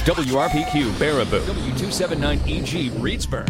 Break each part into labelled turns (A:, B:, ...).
A: WRPQ Baraboo, W279EG Reedsburg.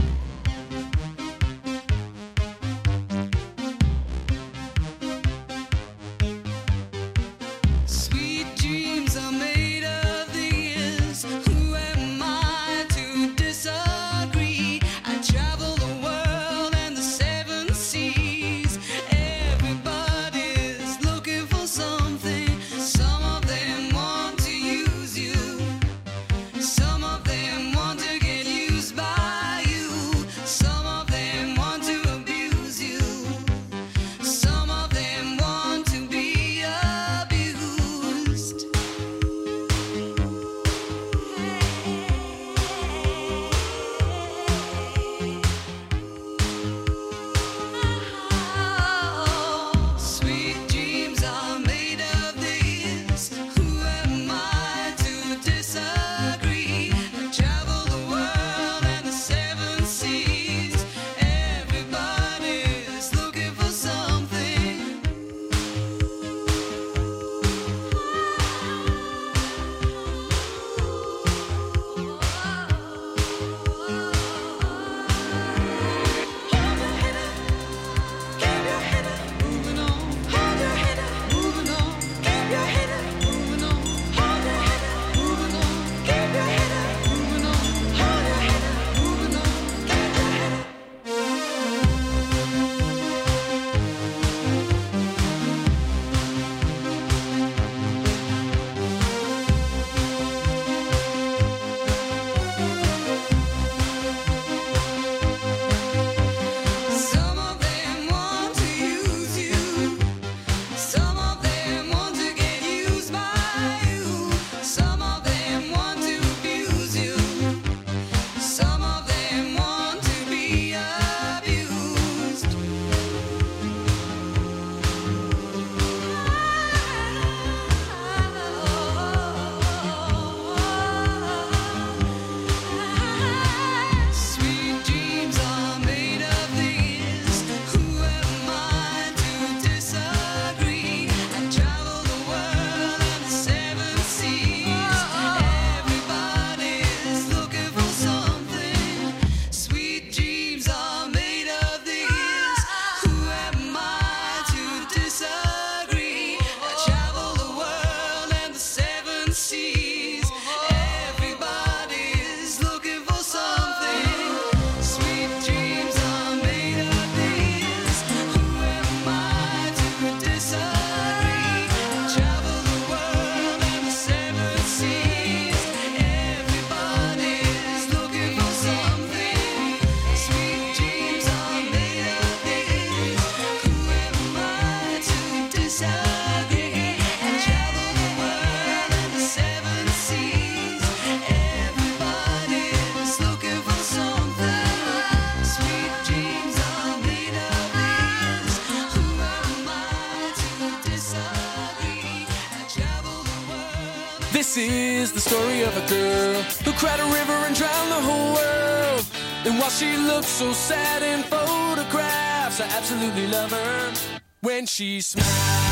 B: This is the story of a girl who cried a river and drowned the whole world. And while she looks so sad in photographs, I absolutely love her when she smiles.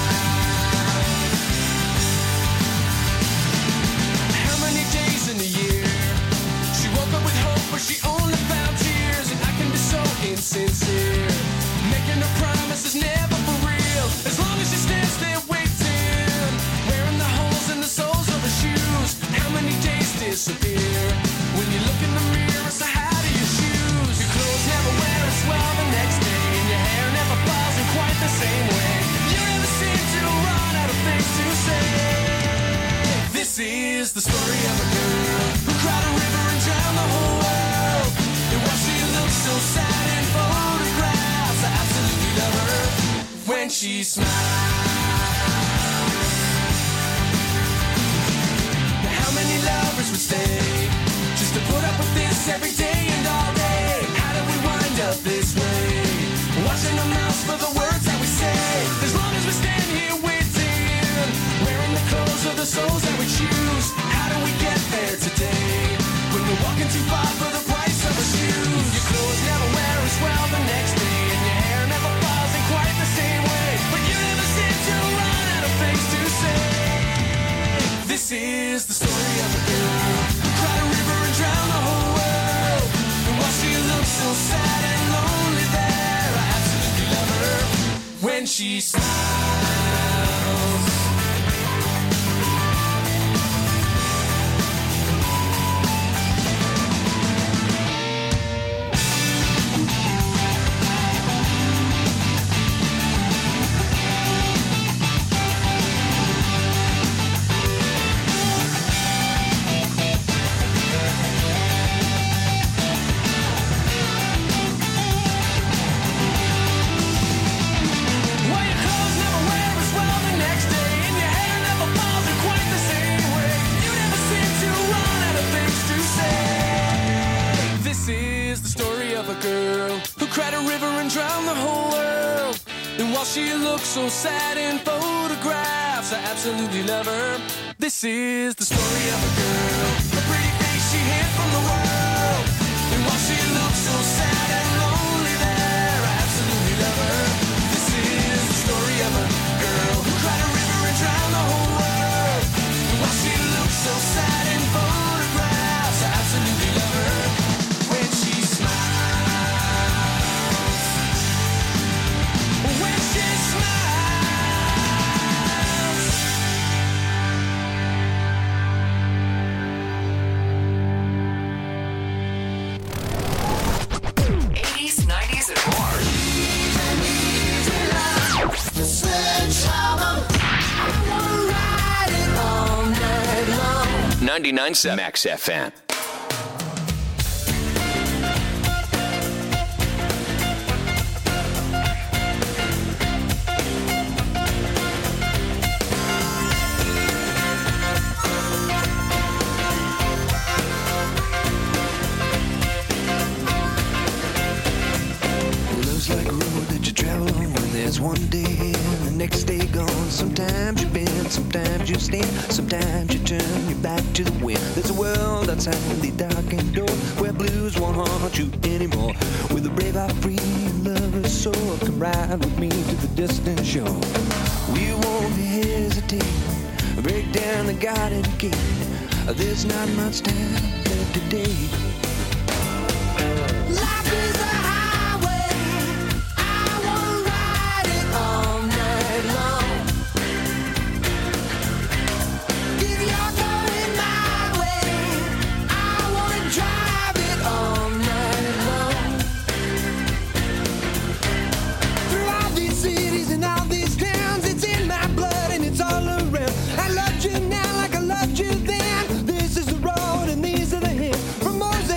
B: How many days in a year she woke up with hope, but she only found tears? And I can be so insincere, making her promises never for real. As long as she stands there waiting, wearing the holes in the soles of her shoes. How many days disappear when you look in the mirror? So how do you choose? Your clothes never wear as well the next day, and your hair never falls in quite the same way. You never seem to run out of things to say. This is the story of a girl who cried a river and drowned the whole world. And while she looks so sad in photographs, I absolutely love her when she smiles. Now how many lovers would stay just to put up with this every day and all day? How did we wind up this way? Watching our mouths for the words that we say. As long as we stand here waiting, wearing the clothes of the souls that we choose. How do we get there today when we're walking too far for the price of our shoes? Your clothes never wear as well the next day, and your hair never falls in quite the same way. But you never seem to run out of things to say. This is the story of a girl who cried she smiles. She looks so sad in photographs. I absolutely love her. This is the story of a girl, a pretty face she hid from the world. And while she looks so sad and lonely there, I absolutely love her. This is the story of a girl who cried a river and drowned the whole world. And while she looks so sad in photographs, I absolutely love her. When she smiles. When she smiles.
C: 80s, 90s, and more.
B: The sledgehammer. I wanna ride it all night long.
A: 99.7 Max FM.
D: Love's like a road that you travel on when there's one day here and the next day gone. Sometimes you bend, sometimes you stand, sometimes you turn your back to the wind. There's a world outside the darkened door where blues won't haunt you anymore. With a brave heart free and lover's soul, come ride with me to the distant shore. We won't hesitate, break down the garden gate. There's not much time left today.
B: Life is a highway. I wanna ride it all night long. If you're going my way, I wanna drive it all night long. Through all these cities and all these towns, it's in my blood and it's all around. I loved you now like I loved you then. This is the road and these are the hills. From Moses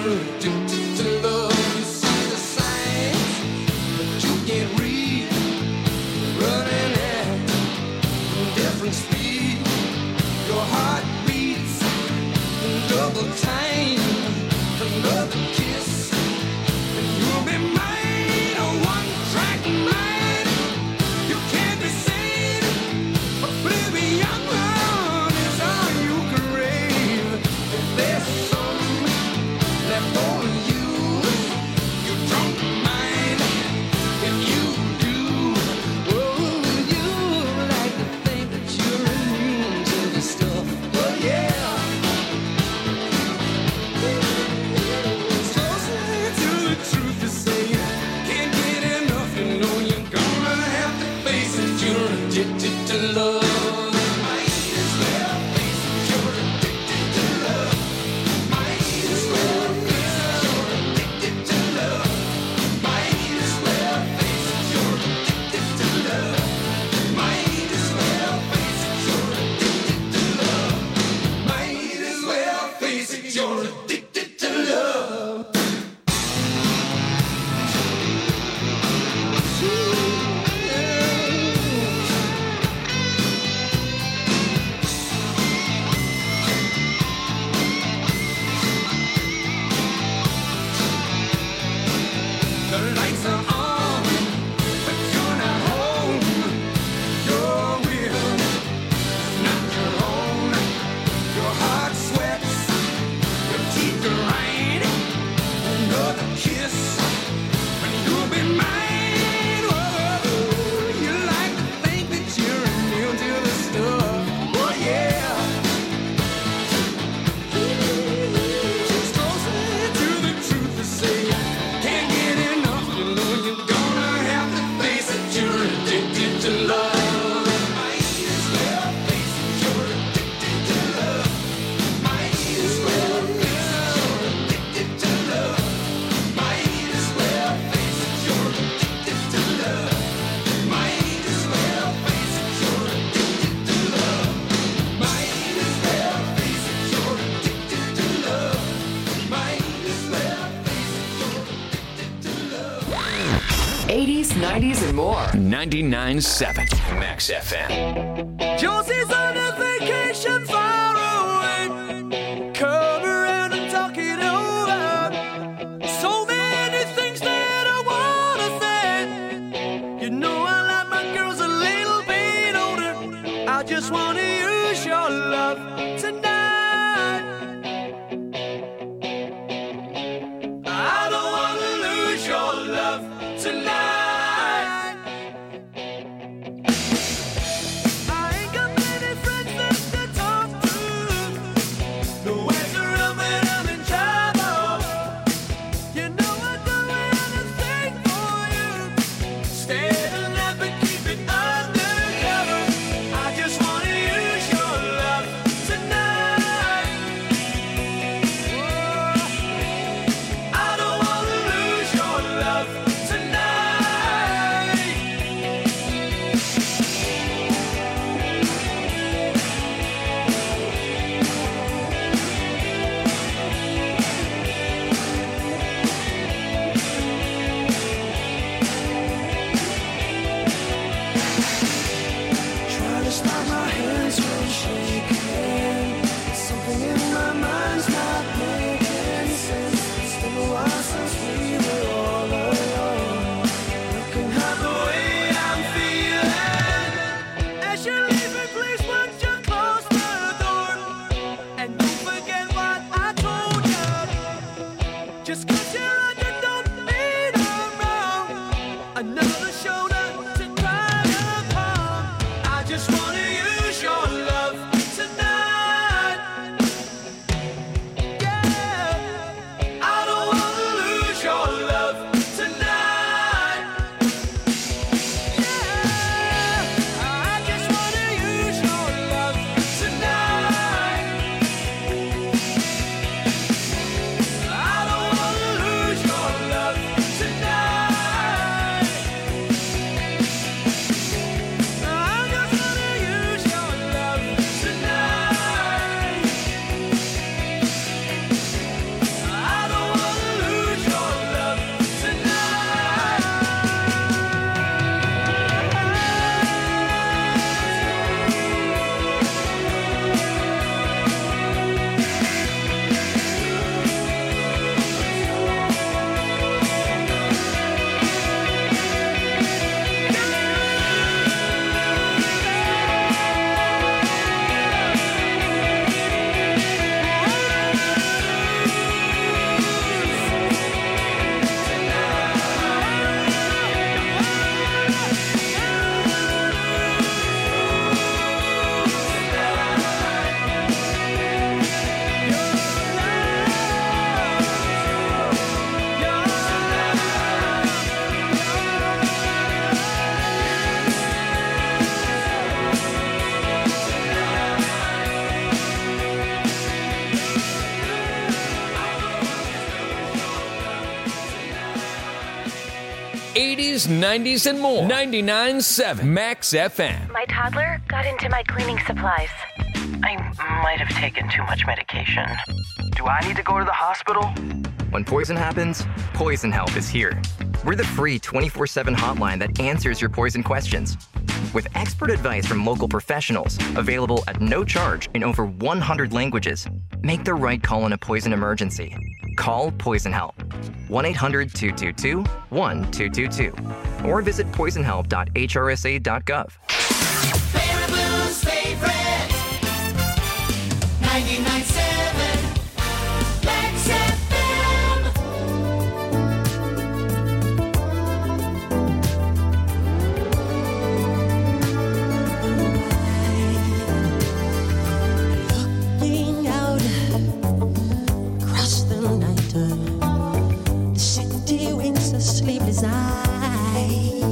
B: you're addicted to love. You see the signs, but you can't read. Running at different speed. Your heart beats double time. Another kiss, and you'll be mine. A one-track mind. You can't be sane. Oblivion is all you crave. If there's some left for you, you don't mind. If you do, oh, you like to think that you're immune to the stuff. Oh yeah. It's closer to the truth to say can't get enough. You know you're gonna have to face it. You're addicted to love. Might as well face it. You're addicted to love. Might as well face it. You're addicted to love. Might as well face it. You're addicted to love. Might as well face it. You're addicted to love. Might as well face it. You're addicted to love. The lights are on, but you're not home. Your will is not your own. Your heart sweats, your teeth grind. Another kiss, and you'll be mine. Whoa, you like to think that you're immune to the stuff. Oh yeah. It's closer to the truth to say can't get enough. You know you're gonna have to face it. You're addicted to love. Might as well face it. You're addicted to love. Might as well face it. You're addicted to love. Might as well face it. You're addicted to love. Might as well face it. You're addicted to love. Might as well face it. You're addicted to love. Might as well face it. You're addicted to love.
C: 80s, 90s, and more.
A: 99.7 Max FM.
E: Josie's on a vacation far away. Come around and talk it over. So many things that I wanna say. You know I like my girls a little bit older. I just wanna use your love tonight. I don't wanna lose your love tonight. I ain't got many friends left to talk to. No answer of it, I'm in trouble. You know I'd do anything for you. Stay alive and keep it undercover. I just wanna use your love tonight. Whoa. I don't wanna lose your love tonight. Trying to stop my hands from shaking. Something in my mind's not making sense. It's been a while since we were all alone. Looking at the way I'm feeling. As you're leaving, please won't you close the door? And don't forget what I told you. Just 'cause you're on your don't mean I'm wrong. Another shoulder to cry upon. I just wanna use your love tonight. Yeah, I don't wanna lose your love tonight. Yeah, I just wanna use your love tonight. I don't wanna lose
A: 80s, 90s, and more. 99.7 Max FM.
F: My toddler got into my cleaning supplies.
G: I might have taken too much medication. Do I need to go to the hospital?
H: When poison happens, Poison Help is here. We're the free 24/7 hotline that answers your poison questions. With expert advice from local professionals, available at no charge in over 100 languages, make the right call in a poison emergency. Call Poison Help. 1-800-222-1222. Or visit poisonhelp.hrsa.gov.
E: Favorite Blues favorite 99.7 Max FM.
I: Looking out across the night, the city winks a sleepless eye.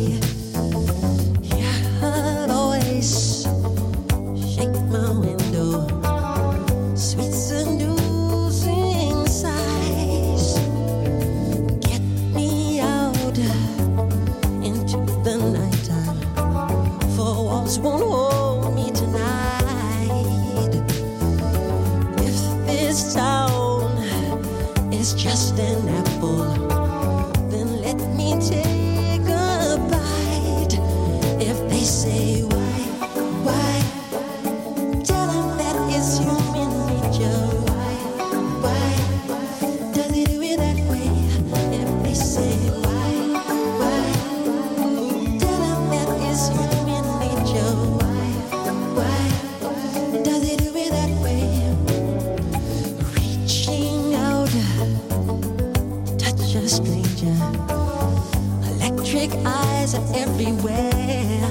I: Hear her voice shake my window, sweet seducing sighs. Get me out into the nighttime, for walls won't hold me tonight. If this town is just an apple, then let me take a bite. If they say why, tell them that it's human nature. Why does it do it that way? If they say why, tell them that it's human nature. Why does it do it that way? Reaching out, touch a stranger. Electric eyes are everywhere.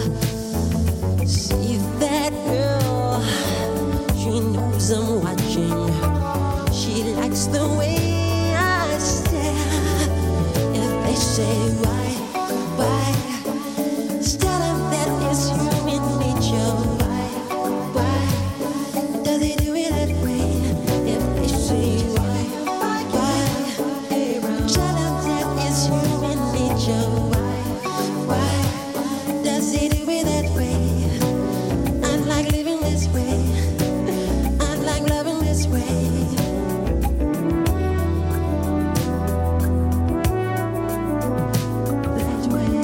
I: See that girl, she knows I'm watching. She likes the way I stare. If they say why, tell them that it's human nature. Why does it do it that way? If they say why, tell them that it's human nature. Why does it do it that way? I like living this way. I like loving this way. That way.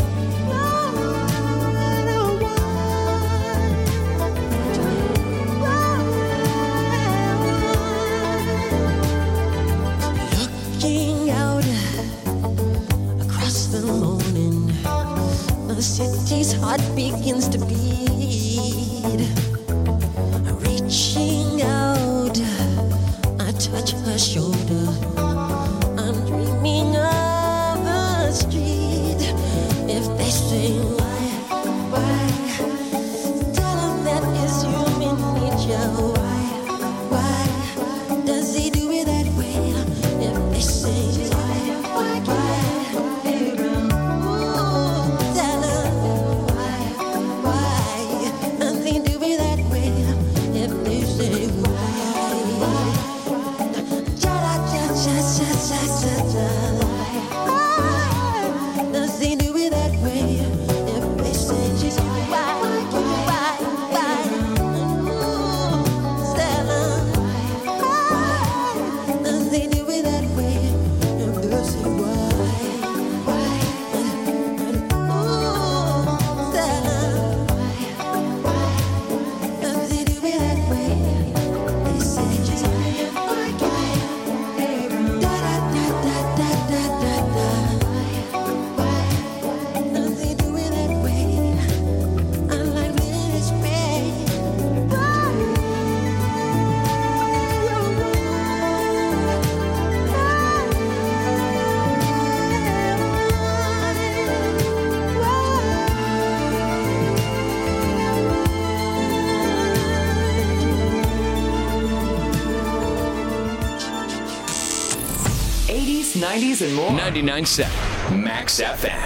I: Looking out across the morning, the city's heart begins to beat. Reaching out, I touch her shoulder. I'm dreaming of a street. If they say why, tell them that it's human nature. Why does he do it that way? If they say why, tell them why does he do it that way? If they say why, does he do it that way? If they say why, tell them does he do it that way? If they say why, tell them does he do it that way? They say does he do it that way? I like this way.
C: '80s, '90s, and more.
A: 99.7 Max FM.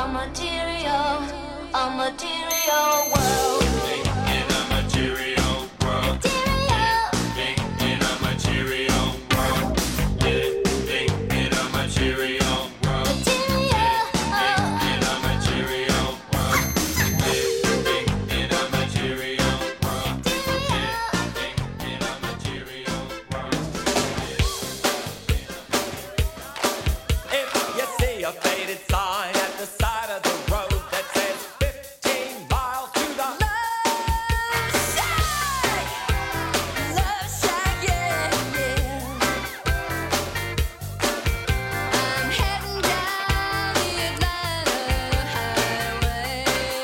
I: material world.
B: In a material world. Living in a material world. Living in a material world. Living in a material world. Living in a material world. Living in a material world.
J: If you see a faded sign at the side of the road that says 15 miles to the
I: Love shack, yeah, yeah. I'm heading down the Atlanta highway,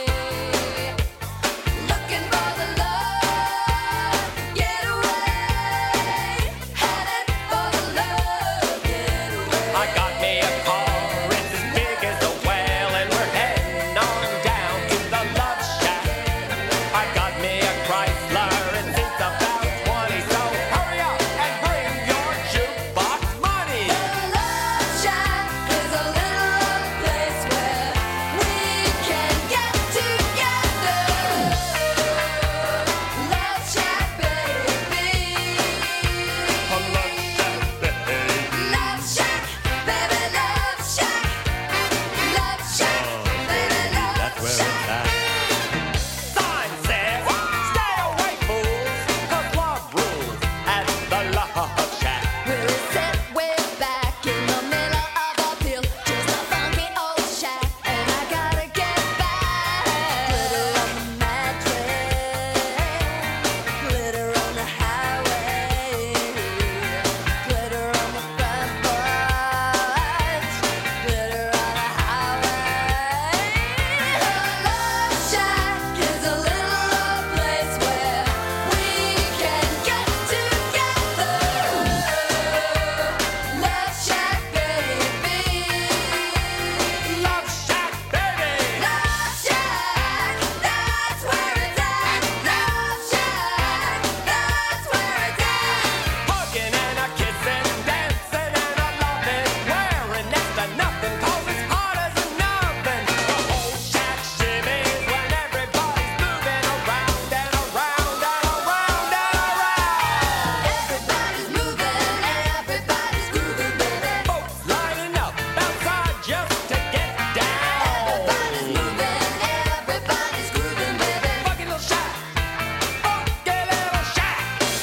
I: looking for the love getaway, headed for the love getaway.
J: I got me a car, it's as big as a whale, and we're heading on down to the Love Shack. I got me a Chrysler, it seats about 20, so hurry up and bring your jukebox money.
I: Love shack is a little place where we can get together. Love shack, baby. Love shack, baby, love shack. Love shack, baby, love shack.
J: Sign says, stay away, fools, 'cause love rules at the Love Shack.
I: We'll sit way back in the middle of a field, just a funky old shack, and I gotta get back. Glitter on the mattress, glitter on the highway, glitter on the front porch, glitter on the highway. Love shack is a little place where we can get together. Love shack, baby.
J: Love Shack, baby.
I: Love shack, that's where it's at. Love shack, that's where it's at.
J: Hugging and a kissing, dancing and a loving, wearing next to nothing 'cause it's hot as an oven. The whole shack shimmies when everybody's moving around and around and around and around.
I: Everybody's moving, everybody's grooving, baby.
J: Folks lining up outside just to get down.
I: Everybody's moving, everybody's grooving, baby.
J: Funky little shack, funky little shack.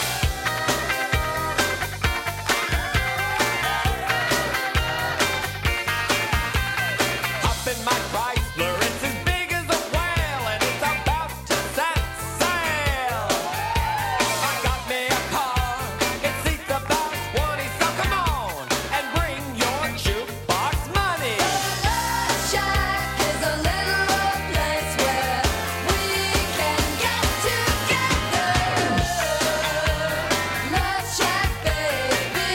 J: Up in my Chrysler, it's as big as a whale, and it's about to set sail. I got me a car, it seats about 20, so come on and bring your jukebox money.
I: Love shack is a little place where we can get together. Love shack, baby.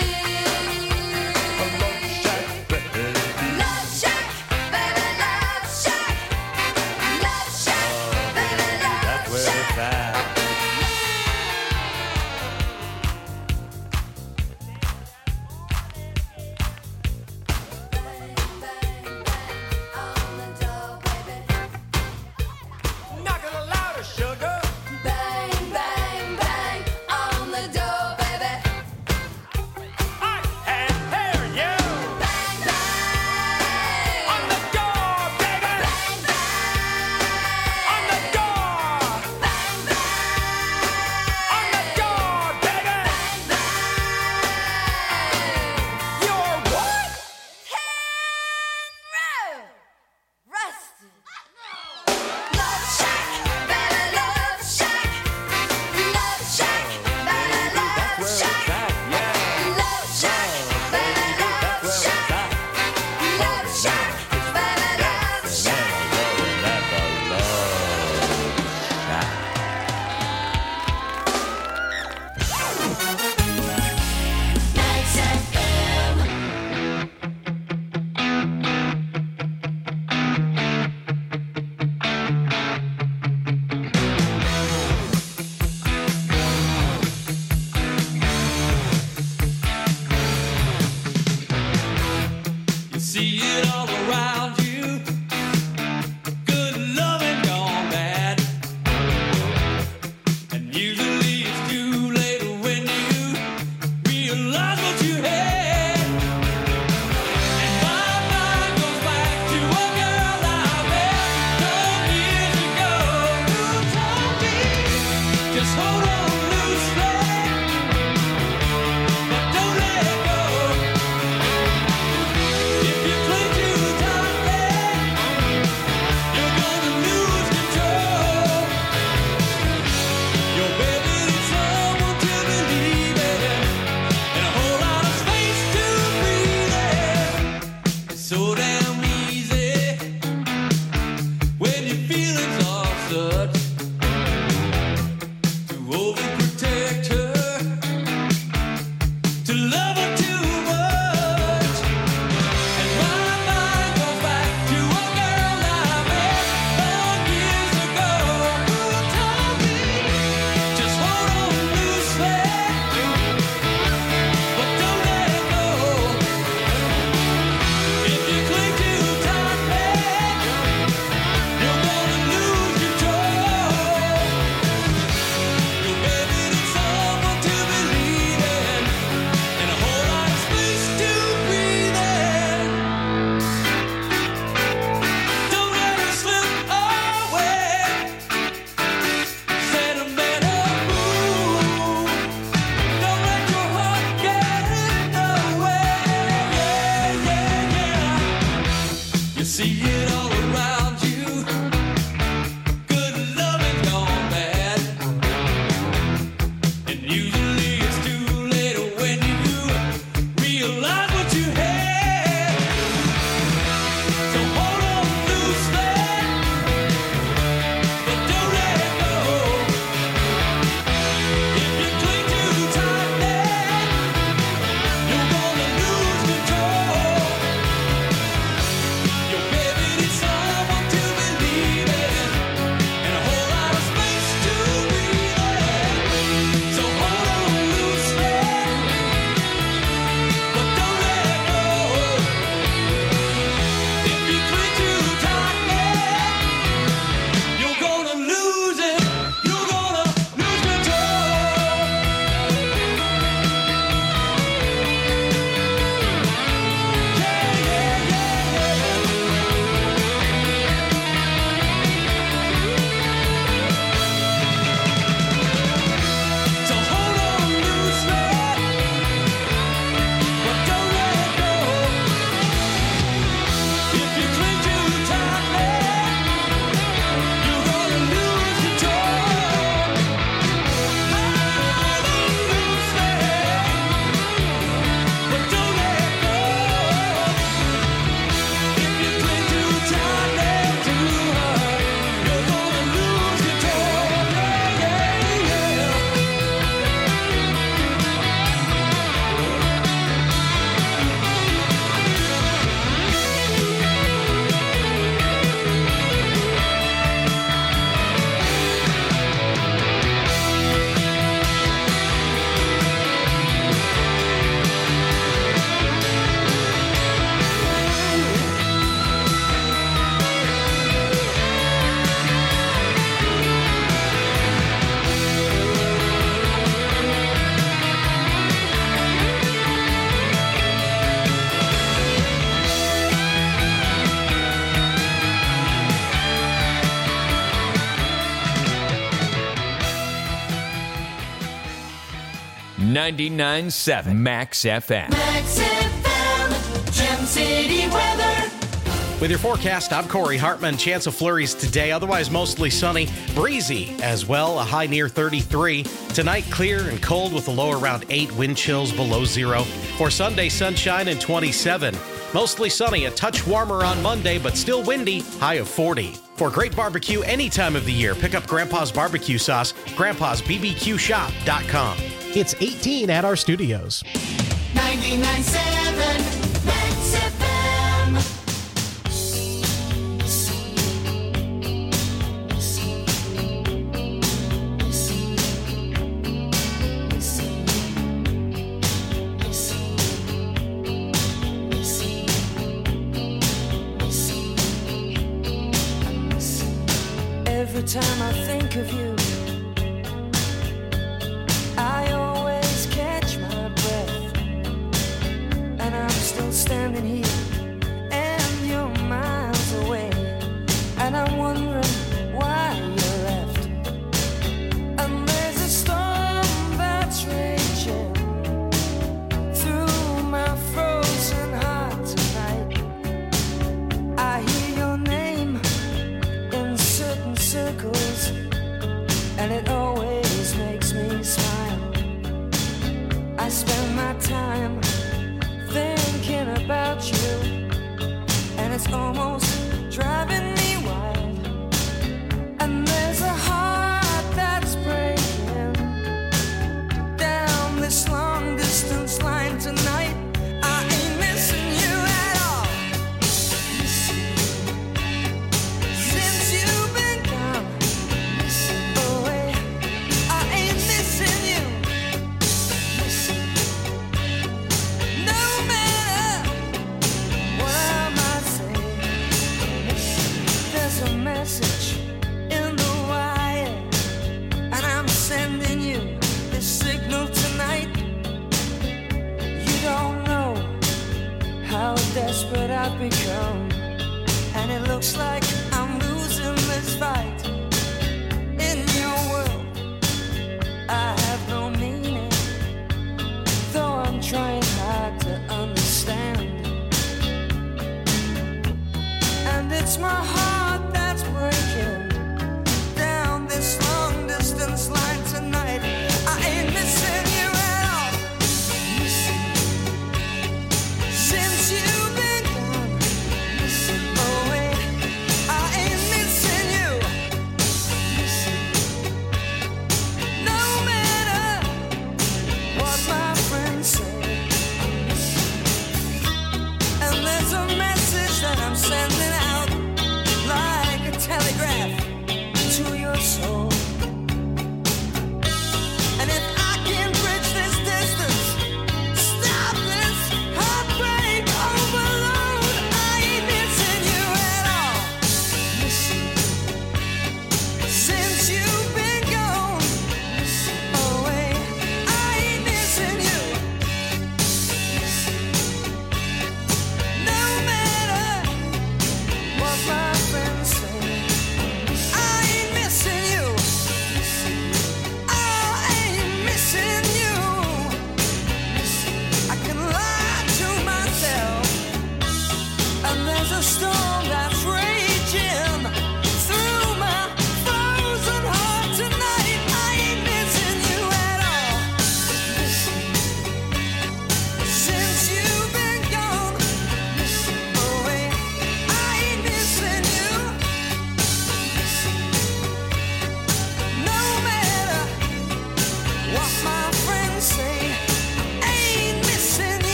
I: Love shack, baby, love shack. Love shack, baby, love shack. Bang, bang, bang on the door, baby.
J: Knock it louder, sugar.
I: Bang, bang, bang on the door, baby.
J: I can hear you.
I: Bang, bang
J: On the door, baby.
I: bang, bang
J: On the door.
I: bang, bang
J: On the door, baby. You're what?
I: Rusted. Love shack, baby, love shack. Love shack, baby, love shack. Love shack, baby, love shack. Love shack, baby, love shack. Nights FM.
B: You see it all around. see it all around you. Good loving gone bad. And usually it's too late when you realize what you had. So hold on loosely, but don't let it go. If you cling too tightly, you're gonna lose control. Your baby needs someone to believe in, and a whole lot of space to breathe in. So hold on loosely, but don't let it go. If you cling too tightly, you're gonna lose it. You're gonna lose control. So hold on loosely, but don't let it go. If you cling too tightly, you're gonna lose control. Hold on loosely, but don't let it go. If you cling too tightly to her, you're gonna lose control.
A: $99.7 Max FM.
E: Max FM, Gem City weather.
K: With your forecast, I'm Corey Hartman. Chance of flurries today, otherwise mostly sunny. Breezy as well, a high near 33. Tonight, clear and cold with a low around 8, wind chills below 0. For Sunday, sunshine and 27. Mostly sunny, a touch warmer on Monday, but still windy, high of 40. For great barbecue any time of the year, pick up Grandpa's Barbecue Sauce, grandpa'sbbqshop.com.
L: It's 18 at our studios.
E: 99.7 Max FM.
M: Every time I think of you, I always catch my breath, and I'm still standing here, and you're miles away, and I'm wondering why you left. And there's a storm that's raging through my frozen heart tonight. I hear your name in certain circles, and it always makes me smile. I spend my time thinking about you, and it's almost driving me wild. And there's a heart that's breaking down this long distance line tonight. I ain't missing you at all. Since you've been gone away, I ain't missing you. No matter what I might say, there's a message in the wire, and I'm sending you this signal tonight. You don't know how desperate I've become, and it looks like I'm losing this fight. In your world, I have no meaning, though I'm trying hard to understand. It's my heart that's breaking down this long distance line tonight. I ain't missing you at all. Since you've been gone. Oh wait, I ain't missing you. No matter what my friends say. And there's a message that I'm sending out.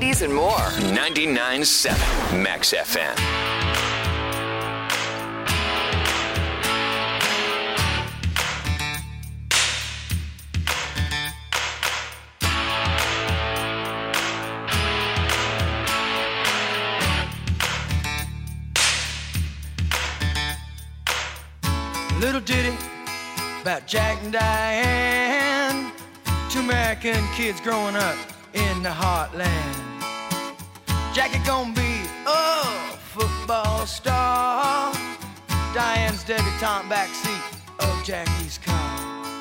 C: 80s and more.
A: 99.7 Max FM.
M: Little ditty about Jack and Diane, two American kids growing up in the heartland. Jackie gonna be a football star, Diane's debutante backseat of Jackie's car.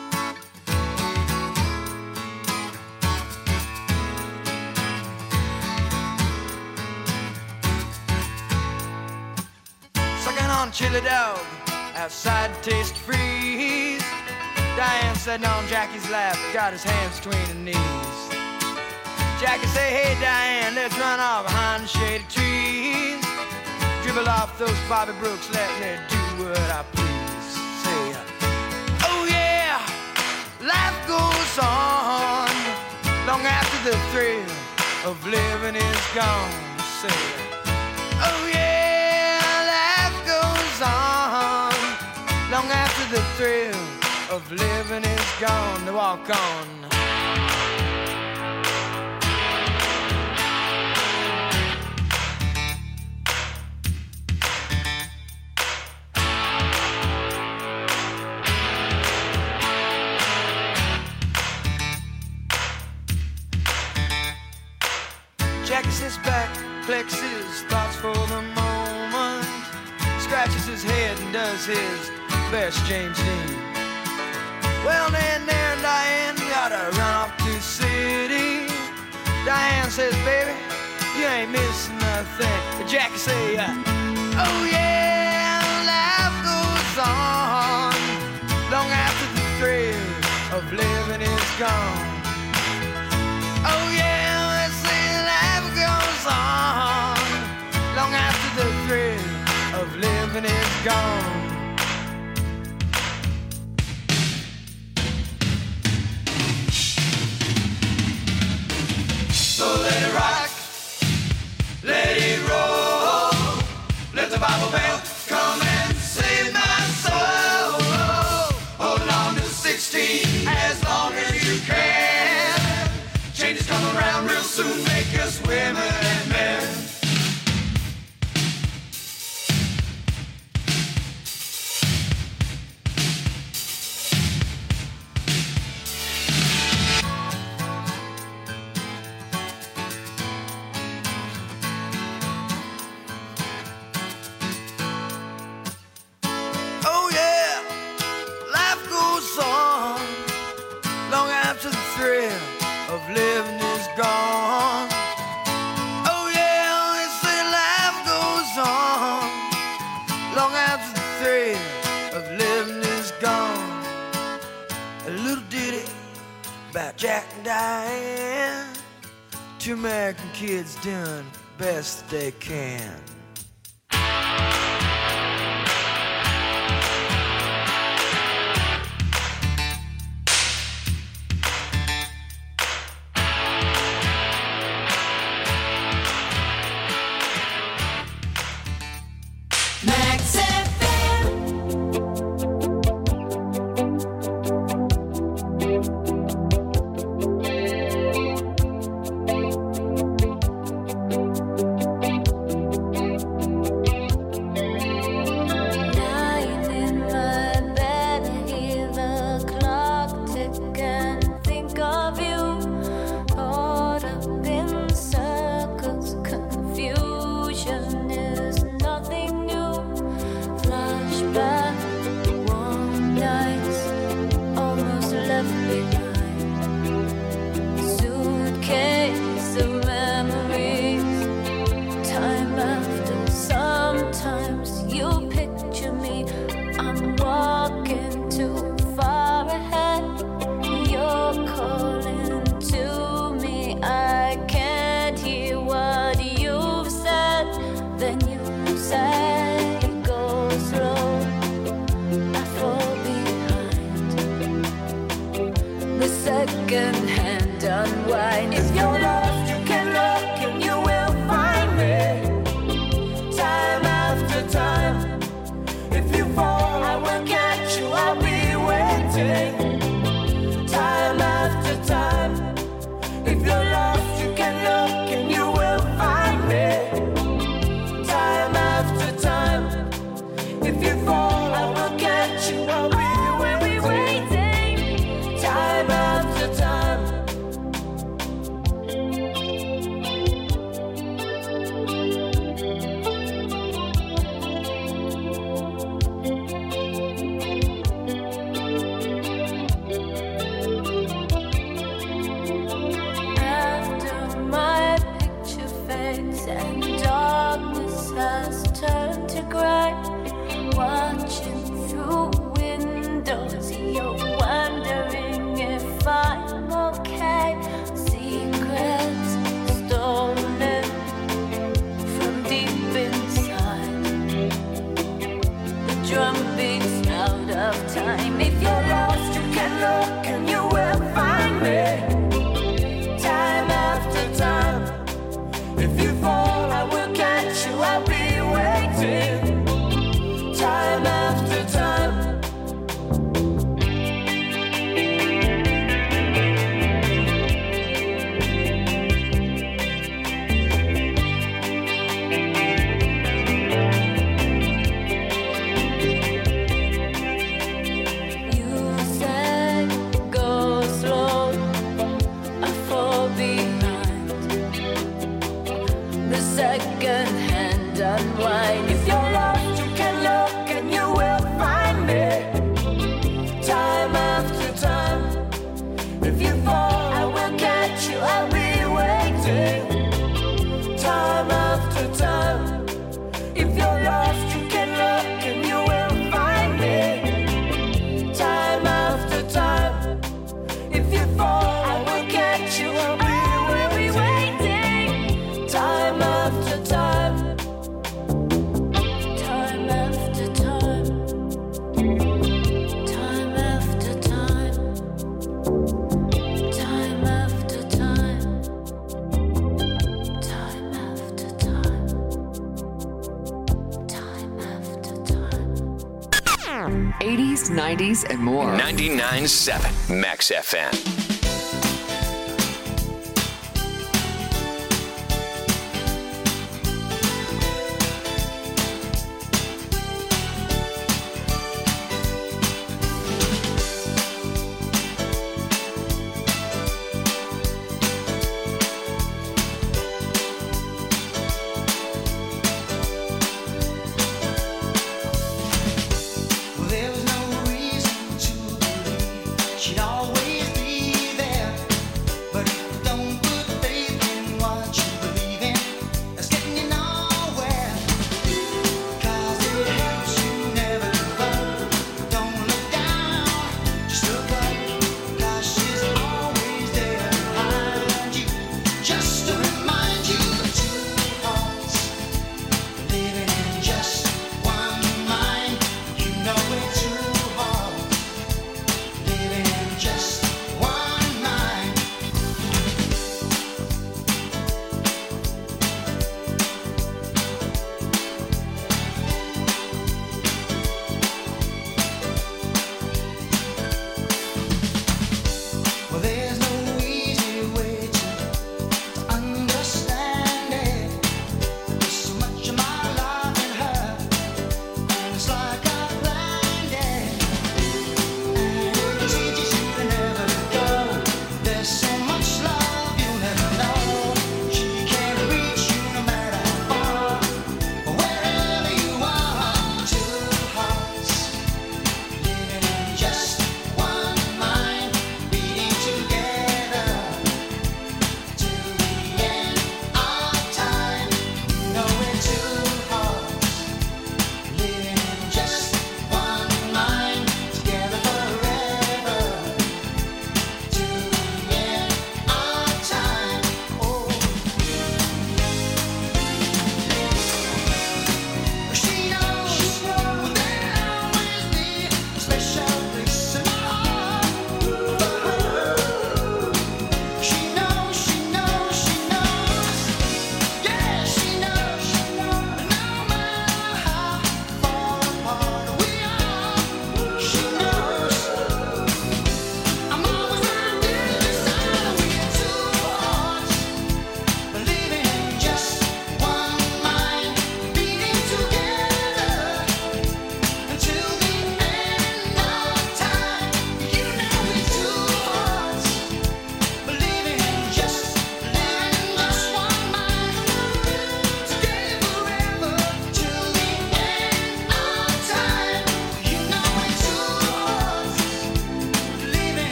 M: Sucking on chili dog outside to taste freeze. Diane sitting on Jackie's lap, got his hands between her knees. Jackie say, hey Diane, let's run off behind the shady trees. Dribble off those Bobby Brooks, let me do what I please. Say, oh yeah, life goes on long after the thrill of living is gone. Say, oh yeah, life goes on long after the thrill of living is gone. To walk on. Jackie sits back, collects his thoughts for the moment, scratches his head and does his best James Dean. Well, then there and Diane gotta run off to the city. Diane says, baby, you ain't missing nothing. But Jackie say, oh yeah, life goes on long after the thrill of living is gone. Oh yeah, let's say life goes on long after the thrill of living is gone. So let it rock, let it roll, let the Bible Belt come and save my soul. Hold on to 16 as long as you can. Changes come around real soon, make us women and men. Oh yeah, life goes on long after the thrill of living is gone. Oh yeah, they say life goes on long after the thrill of living is gone. A little ditty about Jack and Diane, two American kids doing best they can.
E: Max FM.
I: Lying in my bed, I hear the clock tick and think of you. Caught up in circles, confusion is nothing new. Flashback, warm nights, almost left behind. Suitcase of memories, time after. Sometimes you picture me, I'm walking too far ahead. You're calling to me, I can't hear what you've said. Then you say, go slow, I fall behind. The second hand unwind. If you're lost, you can look and
M: waiting, time after time.
I: Second-hand unwind. If you're lost, you can look and you will find me. Time after time. If you fall, I will catch you. I'll be waiting. Time after time. If you're lost, you can look and you will find me. Time after time. If you fall, I will catch you. I'll be waiting. Time after time. Time after time. Time after time. Time after time. Time after time. Time after time.
C: 80s, 90s, and more.
A: 99.7 Max FM.